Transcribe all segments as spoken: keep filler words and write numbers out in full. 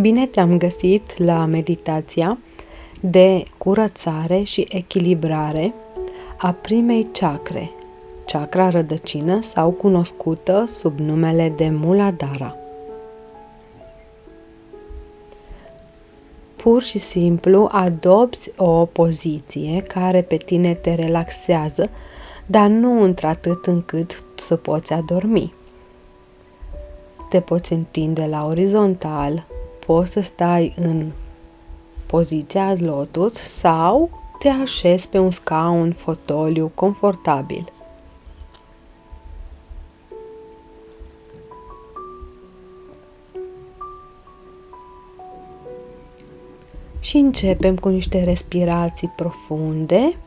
Bine te-am găsit la meditația de curățare și echilibrare a primei chakre, chakra rădăcină sau cunoscută sub numele de Muladhara. Pur și simplu adopți o poziție care pe tine te relaxează, dar nu într-atât încât să poți adormi. Te poți întinde la orizontal, poți să stai în poziția lotus sau te așezi pe un scaun, fotoliu confortabil. Și începem cu niște respirații profunde.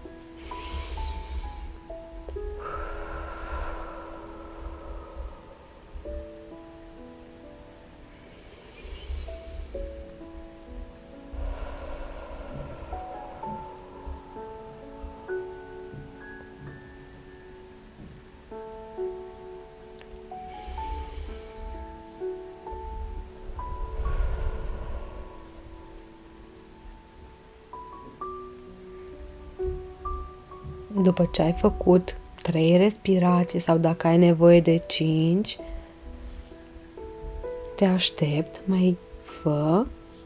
După ce ai făcut trei respirații sau dacă ai nevoie de cinci, te aștept, mai fă.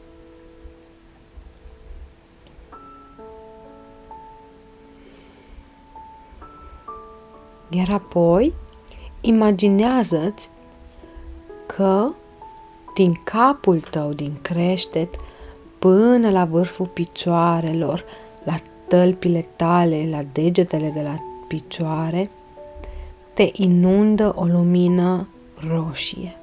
Iar apoi, imaginează-ți că din capul tău, din creștet, până la vârful picioarelor, la tălpile tale, la degetele de la picioare, te inundă o lumină roșie.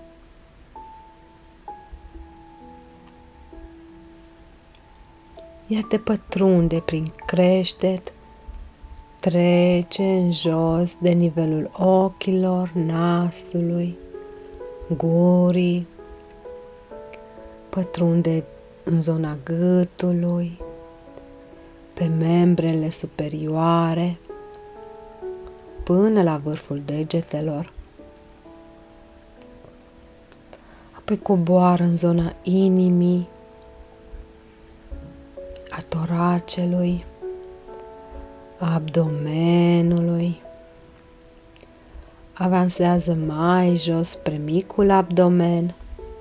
Ea te pătrunde prin creștet, trece în jos de nivelul ochilor, nasului, gurii, pătrunde în zona gâtului, pe membrele superioare, până la vârful degetelor. Apoi coboară în zona inimii, a toracelui, a abdomenului. Avansează mai jos spre micul abdomen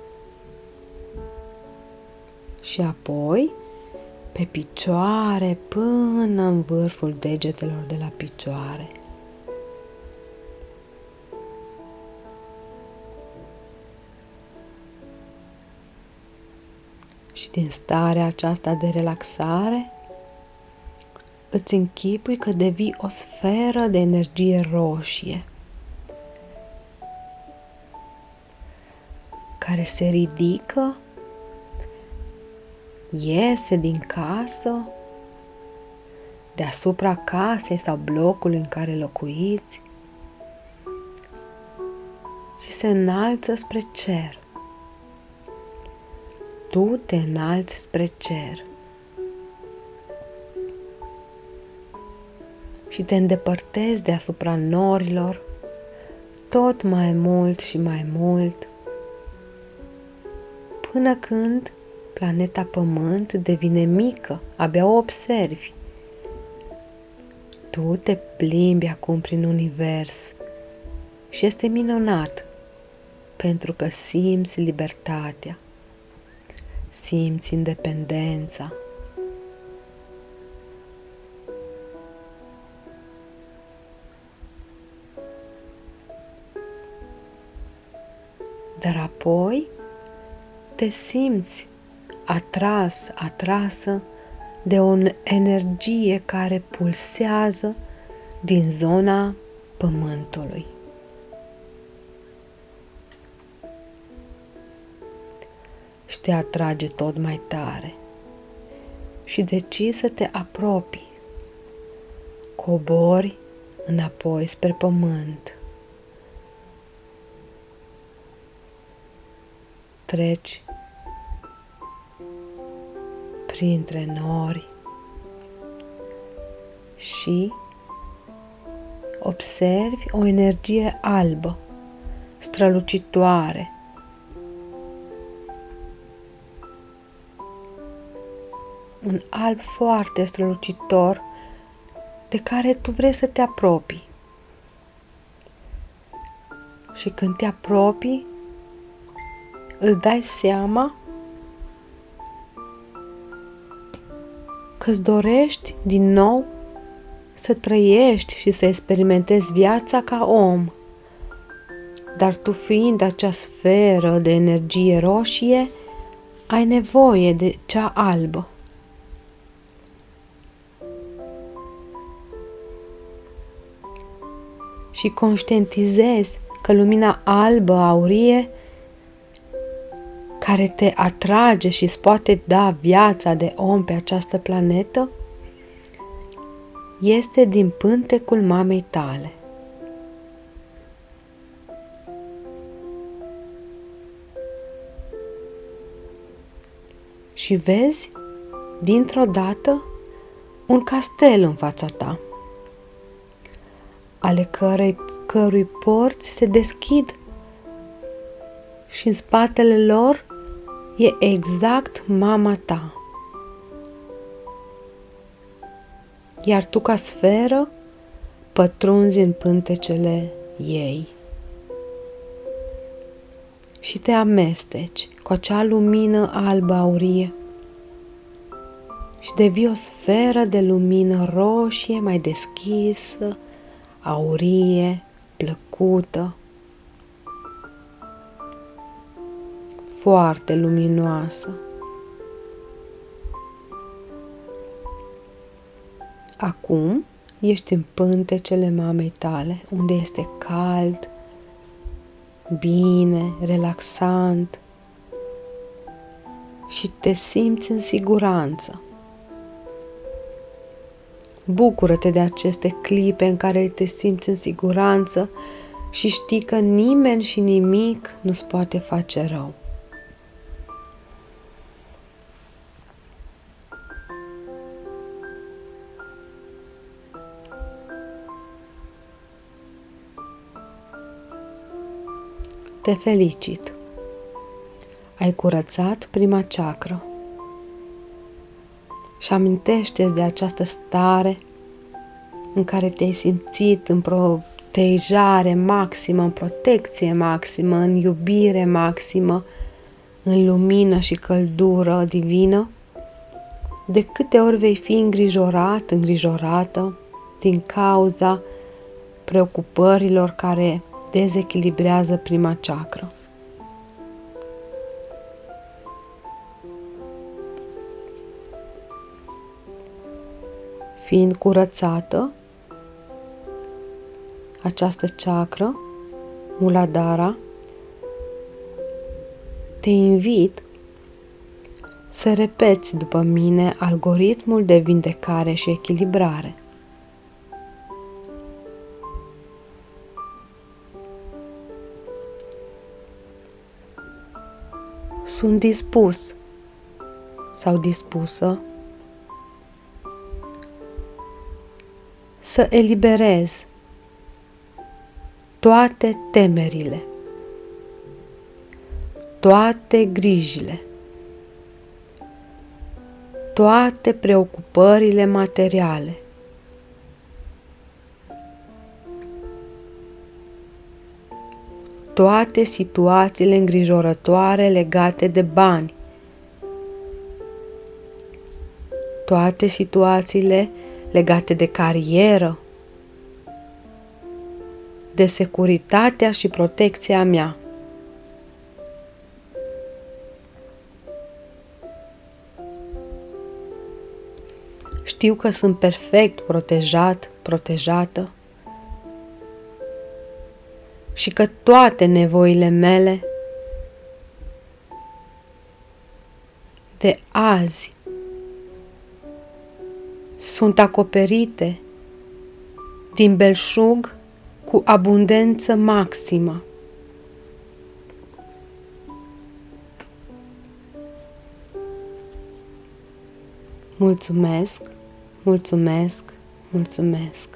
și apoi pe picioare până în vârful degetelor de la picioare. Și din starea aceasta de relaxare, îți închipui că devii o sferă de energie roșie care se ridică, iese din casă, deasupra casei sau blocului în care locuiți și se înalță spre cer. Tu te înalți spre cer și te îndepărtezi deasupra norilor tot mai mult și mai mult, până când planeta Pământ devine mică, abia o observi. Tu te plimbi acum prin univers și este minunat, pentru că simți libertatea, simți independența. Dar apoi te simți atras, atrasă de o energie care pulsează din zona Pământului. Și te atrage tot mai tare și decizi să te apropii. Cobori înapoi spre Pământ. Treci printre nori și observi o energie albă, strălucitoare, un alb foarte strălucitor de care tu vrei să te apropii. Și când te apropii, îți dai seama că îți dorești din nou să trăiești și să experimentezi viața ca om. Dar tu, fiind acea sferă de energie roșie, ai nevoie de cea albă. Și conștientizezi că lumina albă aurie, care te atrage și îți poate da viața de om pe această planetă, este din pântecul mamei tale. Și vezi, dintr-o dată, un castel în fața ta, ale cărei, cărui porți se deschid și în spatele lor e exact mama ta. Iar tu, ca sferă, pătrunzi în pântecele ei și te amesteci cu acea lumină albă aurie și devii o sferă de lumină roșie mai deschisă, aurie, plăcută, foarte luminoasă. Acum ești în pântecele mamei tale, unde este cald, bine, relaxant și te simți în siguranță. Bucură-te de aceste clipe în care te simți în siguranță și știi că nimeni și nimic nu-ți poate face rău. Te felicit! Ai curățat prima ceacră și amintește-ți de această stare în care te-ai simțit în protejare maximă, în protecție maximă, în iubire maximă, în lumină și căldură divină. De câte ori vei fi îngrijorat, îngrijorată din cauza preocupărilor care dezechilibrează prima ceacră. Fiind curățată, această ceacră, Muladhara, te invit să repeți după mine algoritmul de vindecare și echilibrare. Sunt dispus sau dispusă să eliberez toate temerile, toate grijile, toate preocupările materiale, toate situațiile îngrijorătoare legate de bani, toate situațiile legate de carieră, de securitatea și protecția mea. Știu că sunt perfect protejat, protejată și că toate nevoile mele de azi sunt acoperite din belșug cu abundență maximă. Mulțumesc, mulțumesc, mulțumesc.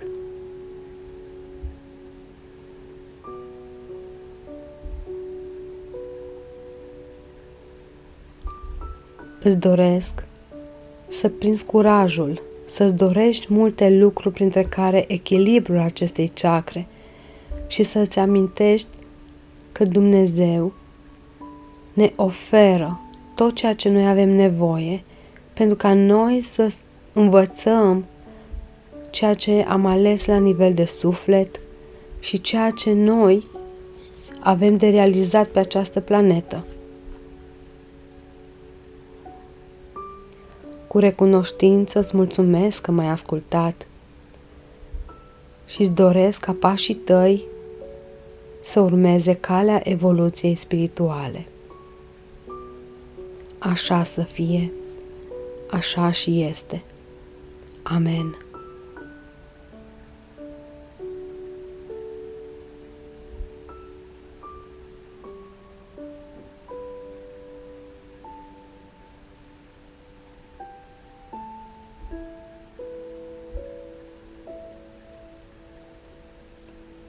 Îți doresc să prinzi curajul, să-ți dorești multe lucruri, printre care echilibrul acestei chakre, și să-ți amintești că Dumnezeu ne oferă tot ceea ce noi avem nevoie pentru ca noi să învățăm ceea ce am ales la nivel de suflet și ceea ce noi avem de realizat pe această planetă. Cu recunoștință îți mulțumesc că m-ai ascultat și îți doresc ca pașii tăi să urmeze calea evoluției spirituale. Așa să fie, așa și este. Amen.